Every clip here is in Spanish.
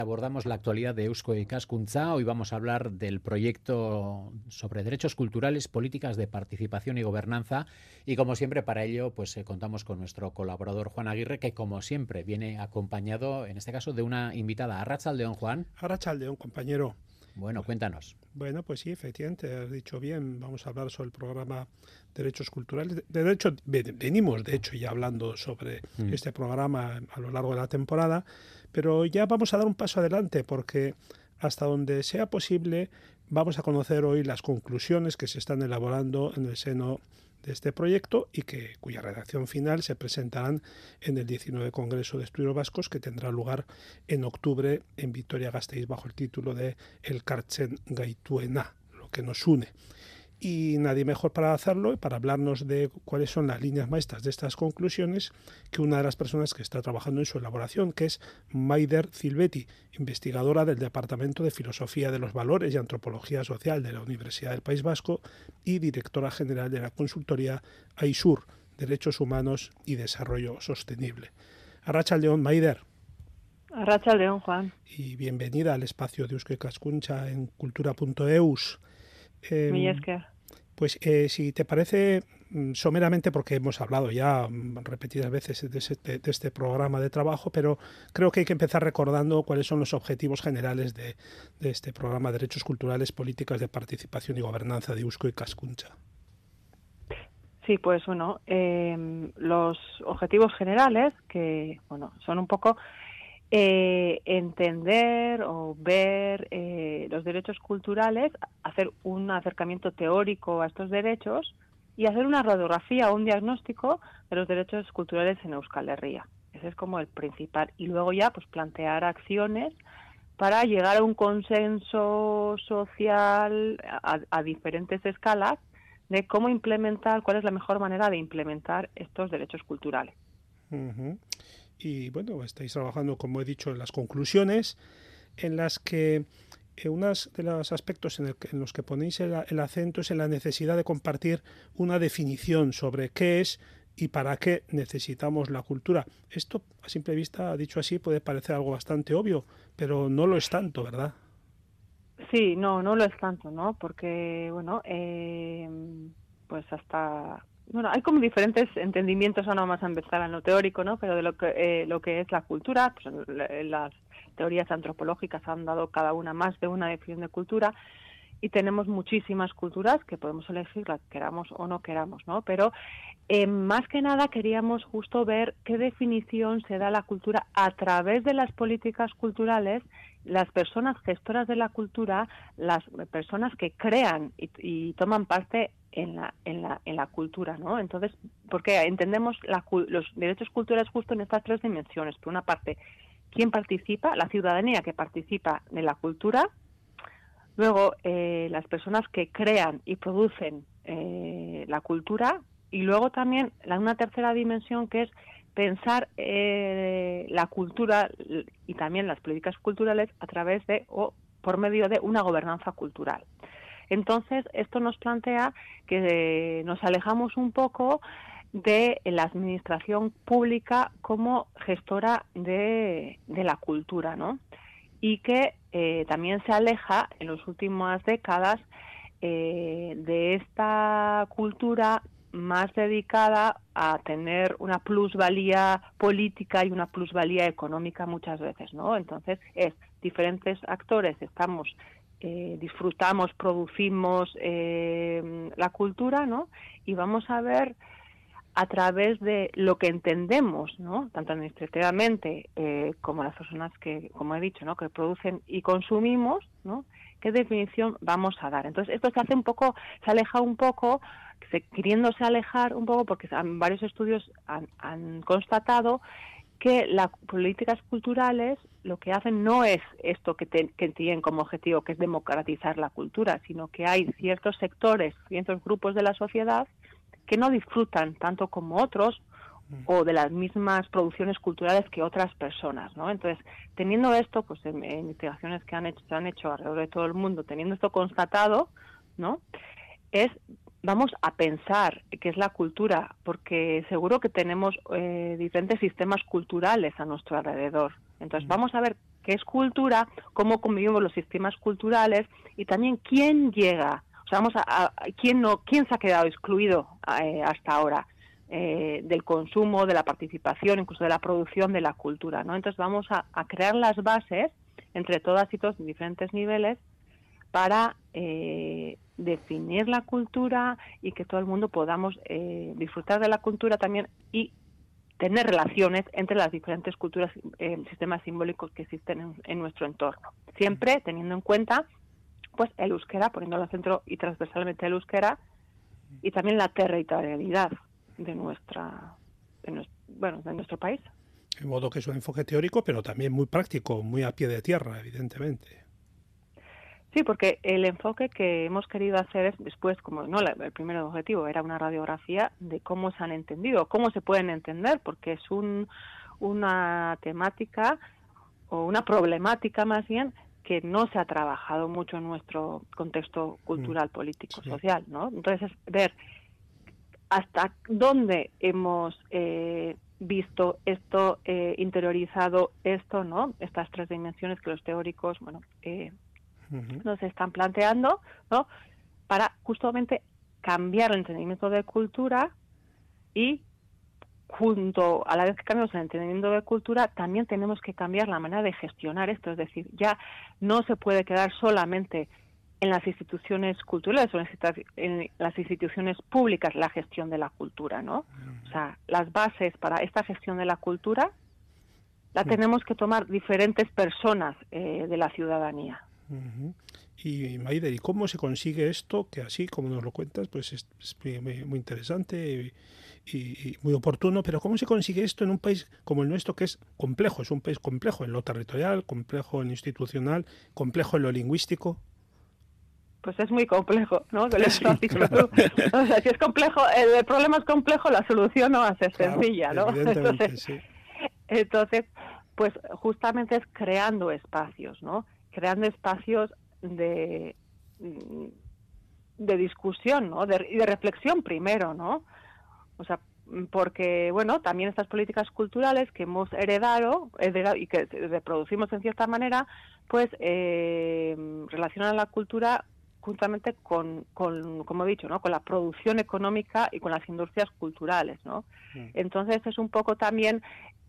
Abordamos la actualidad de Eusko Ikaskuntza. Hoy vamos a hablar del proyecto sobre derechos culturales, políticas de participación y gobernanza. Y como siempre, para ello, pues contamos con nuestro colaborador Juan Aguirre, que como siempre viene acompañado, en este caso, de una invitada. Arratsaldeon, Juan. Arratsaldeon, compañero. Bueno, cuéntanos. Bueno, pues sí, efectivamente, has dicho bien. Vamos a hablar sobre el programa Derechos Culturales. De hecho, venimos, de hecho, ya hablando sobre este programa a lo largo de la temporada, pero ya vamos a dar un paso adelante porque hasta donde sea posible vamos a conocer hoy las conclusiones que se están elaborando en el seno de este proyecto y cuya redacción final se presentarán en el 19 Congreso de Estudios Vascos, que tendrá lugar en octubre en Vitoria-Gasteiz bajo el título de Elkartzen gaituena, lo que nos une. Y nadie mejor para hacerlo y para hablarnos de cuáles son las líneas maestras de estas conclusiones que una de las personas que está trabajando en su elaboración, que es Maider Zilbetti, investigadora del Departamento de Filosofía de los Valores y Antropología Social de la Universidad del País Vasco y directora general de la consultoría AISUR, Derechos Humanos y Desarrollo Sostenible. Arratsaldeon, Maider. Arratsaldeon, Juan. Y bienvenida al espacio de Eusko Ikaskuntza en cultura.eus. Pues si te parece, someramente, porque hemos hablado ya repetidas veces de este programa de trabajo, pero creo que hay que empezar recordando cuáles son los objetivos generales de este programa Derechos Culturales, Políticas de Participación y Gobernanza de Eusko Ikaskuntza. Sí, pues bueno, los objetivos generales, que bueno, son un poco entender o ver los derechos culturales, hacer un acercamiento teórico a estos derechos y hacer una radiografía o un diagnóstico de los derechos culturales en Euskal Herria. Ese es como el principal. Y luego ya pues plantear acciones para llegar a un consenso social a diferentes escalas de cómo implementar, cuál es la mejor manera de implementar estos derechos culturales. Uh-huh. Y bueno, estáis trabajando, como he dicho, en las conclusiones, en las que uno de los aspectos en los que ponéis el acento es en la necesidad de compartir una definición sobre qué es y para qué necesitamos la cultura. Esto, a simple vista, dicho así, puede parecer algo bastante obvio, pero no lo es tanto, ¿verdad? Sí, no lo es tanto, ¿no? Porque, bueno, pues hasta... Bueno, hay como diferentes entendimientos, ahora vamos a empezar en lo teórico, ¿no? Pero de lo que es la cultura, pues las teorías antropológicas han dado cada una más de una definición de cultura y tenemos muchísimas culturas que podemos elegir las queramos o no queramos, ¿no? Pero más que nada queríamos justo ver qué definición se da a la cultura a través de las políticas culturales, las personas gestoras de la cultura, las personas que crean y toman parte en la cultura, ¿no? Entonces, porque entendemos los derechos culturales justo en estas tres dimensiones. Por una parte, quién participa, la ciudadanía que participa de la cultura. Luego, las personas que crean y producen la cultura. Y luego también una tercera dimensión que es pensar la cultura y también las políticas culturales a través de o por medio de una gobernanza cultural. Entonces, esto nos plantea que nos alejamos un poco de la administración pública como gestora de la cultura, ¿no? Y que también se aleja en las últimas décadas de esta cultura más dedicada a tener una plusvalía política y una plusvalía económica muchas veces, ¿no? Entonces, diferentes actores disfrutamos, producimos la cultura, ¿no? Y vamos a ver a través de lo que entendemos, ¿no? Tanto administrativamente como las personas que, como he dicho, ¿no? Que producen y consumimos, ¿no? ¿Qué definición vamos a dar? Entonces, esto se aleja un poco, queriéndose alejar un poco, porque varios estudios han constatado que las políticas culturales lo que hacen no es esto que tienen como objetivo, que es democratizar la cultura, sino que hay ciertos sectores, ciertos grupos de la sociedad que no disfrutan tanto como otros o de las mismas producciones culturales que otras personas, ¿no? Entonces, teniendo esto, pues en investigaciones que se han hecho alrededor de todo el mundo, teniendo esto constatado, ¿no? Vamos a pensar qué es la cultura, porque seguro que tenemos diferentes sistemas culturales a nuestro alrededor. Entonces, vamos a ver qué es cultura, cómo convivimos los sistemas culturales y también quién llega, o sea, quién se ha quedado excluido hasta ahora del consumo, de la participación, incluso de la producción de la cultura, ¿no? Entonces vamos a crear las bases entre todas y todos en diferentes niveles para definir la cultura y que todo el mundo podamos disfrutar de la cultura también y tener relaciones entre las diferentes culturas, sistemas simbólicos que existen en nuestro entorno. Siempre teniendo en cuenta pues el euskera, poniéndolo al centro y transversalmente el euskera, y también la territorialidad de nuestro país. De modo que es un enfoque teórico, pero también muy práctico, muy a pie de tierra, evidentemente. Sí, porque el enfoque que hemos querido hacer es después, como no el primer objetivo era una radiografía de cómo se han entendido, cómo se pueden entender, porque es una temática o una problemática más bien que no se ha trabajado mucho en nuestro contexto cultural, político, social, ¿no? Entonces es ver hasta dónde hemos visto esto, interiorizado esto, ¿no? Estas tres dimensiones que los teóricos, nos están planteando, ¿no? Para justamente cambiar el entendimiento de cultura y junto a la vez que cambiamos el entendimiento de cultura, también tenemos que cambiar la manera de gestionar esto, es decir, ya no se puede quedar solamente en las instituciones culturales o en las instituciones públicas la gestión de la cultura, ¿no? O sea, las bases para esta gestión de la cultura la tenemos que tomar diferentes personas de la ciudadanía. Y Maider, ¿y cómo se consigue esto? Que así como nos lo cuentas, pues es muy interesante y muy oportuno, pero ¿cómo se consigue esto en un país como el nuestro, que es complejo? Es un país complejo en lo territorial, complejo en lo institucional, complejo en lo lingüístico. Pues es muy complejo, ¿no? Sí, claro. O sea, si es complejo, el problema es complejo, la solución no va a ser sencilla, ¿no? Entonces, pues justamente es creando espacios, ¿no? Creando espacios de discusión, ¿no? Y de reflexión primero, ¿no? O sea, porque, bueno, también estas políticas culturales que hemos heredado y que reproducimos en cierta manera, pues relacionan la cultura justamente con, como he dicho, ¿no? Con la producción económica y con las industrias culturales, ¿no? Entonces es un poco también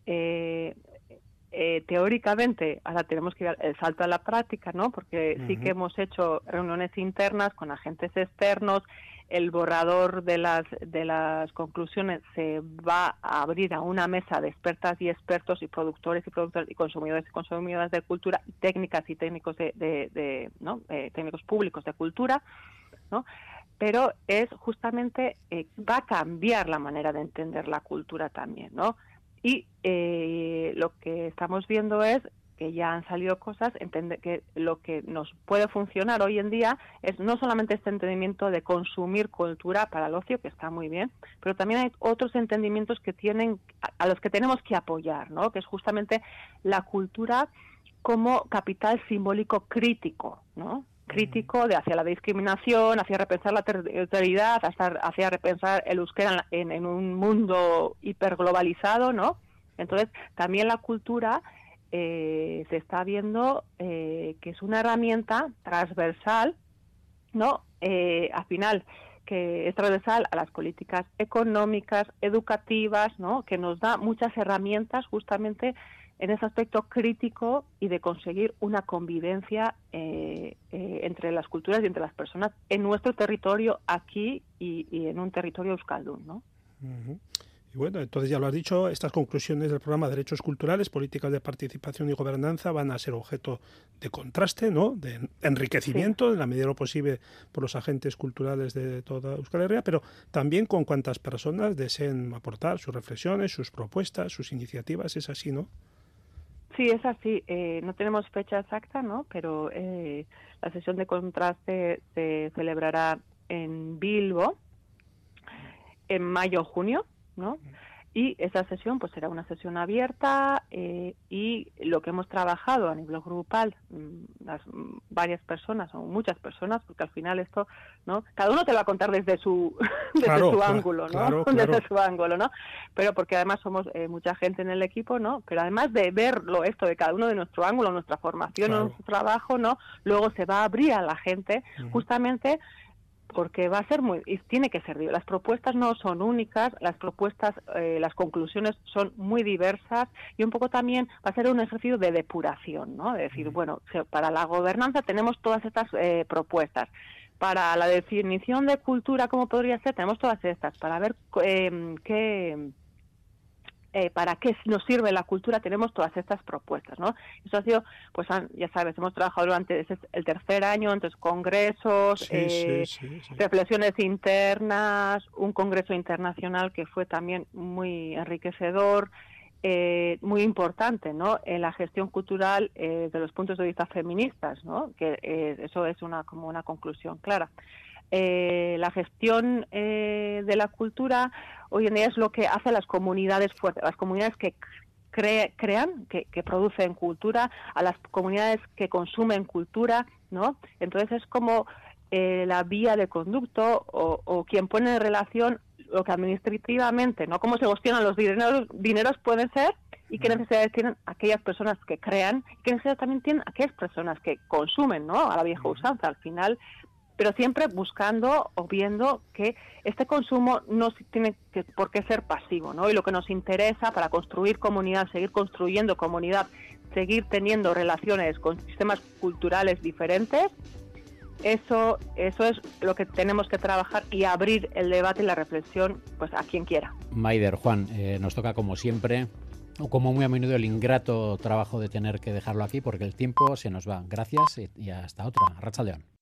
teóricamente, ahora tenemos que dar el salto a la práctica, ¿no? Porque sí que hemos hecho reuniones internas con agentes externos, el borrador de las conclusiones se va a abrir a una mesa de expertas y expertos y productores y consumidores y consumidoras de cultura, técnicas y técnicos técnicos públicos de cultura, ¿no? Pero es justamente va a cambiar la manera de entender la cultura también, ¿no? Y lo que estamos viendo es que ya han salido cosas, entender que lo que nos puede funcionar hoy en día es no solamente este entendimiento de consumir cultura para el ocio, que está muy bien, pero también hay otros entendimientos que a los que tenemos que apoyar, ¿no? Que es justamente la cultura como capital simbólico crítico, ¿no? Crítico hacia la discriminación, hacia repensar la territorialidad, hacia repensar el euskera en un mundo hiperglobalizado, ¿no? Entonces, también la cultura se está viendo que es una herramienta transversal, ¿no? Al final, que es transversal a las políticas económicas, educativas, ¿no? Que nos da muchas herramientas justamente en ese aspecto crítico y de conseguir una convivencia entre las culturas y entre las personas en nuestro territorio aquí y en un territorio euskaldun, ¿no? Y bueno, entonces ya lo has dicho, estas conclusiones del programa Derechos Culturales, Políticas de Participación y Gobernanza van a ser objeto de contraste, ¿no? De enriquecimiento, en la medida de lo posible, por los agentes culturales de toda Euskal Herria, pero también con cuantas personas deseen aportar sus reflexiones, sus propuestas, sus iniciativas. Es así, ¿no? Sí, es así. No tenemos fecha exacta, ¿no? Pero la sesión de contraste se celebrará en Bilbo en mayo o junio, ¿no? Y esa sesión pues será una sesión abierta y lo que hemos trabajado a nivel grupal, varias personas o muchas personas, porque al final esto, ¿no? Cada uno te lo va a contar desde su ángulo, ¿no? Claro. Desde su ángulo, ¿no? Pero porque además somos mucha gente en el equipo, ¿no? Pero además de verlo esto de cada uno de nuestro ángulo, nuestra formación, nuestro trabajo, ¿no? Luego se va a abrir a la gente justamente porque va a ser y tiene que ser. Las propuestas no son únicas, las propuestas, las conclusiones son muy diversas y un poco también va a ser un ejercicio de depuración, ¿no? De decir, bueno, para la gobernanza tenemos todas estas propuestas. Para la definición de cultura, ¿cómo podría ser? Tenemos todas estas. Para ver para qué nos sirve la cultura, tenemos todas estas propuestas, ¿no? Eso ha sido, pues ya sabes, hemos trabajado durante el tercer año, entonces congresos, reflexiones internas, un congreso internacional que fue también muy enriquecedor, muy importante, ¿no? En la gestión cultural de los puntos de vista feministas, ¿no? Que eso es como una conclusión clara. La gestión de la cultura hoy en día es lo que hace las comunidades fuertes, las comunidades que crean, que producen cultura, a las comunidades que consumen cultura, ¿no? Entonces es como la vía de conducto o quien pone en relación lo que administrativamente, ¿no? Cómo se gestionan los dineros pueden ser y qué necesidades tienen aquellas personas que crean, y qué necesidades también tienen aquellas personas que consumen, ¿no? A la vieja usanza, al final, pero siempre buscando o viendo que este consumo no tiene por qué ser pasivo, ¿no? Y lo que nos interesa para construir comunidad, seguir construyendo comunidad, seguir teniendo relaciones con sistemas culturales diferentes, eso es lo que tenemos que trabajar y abrir el debate y la reflexión pues a quien quiera. Maider, Juan, nos toca como siempre, o como muy a menudo, el ingrato trabajo de tener que dejarlo aquí porque el tiempo se nos va. Gracias y hasta otra. Arratsaldeon.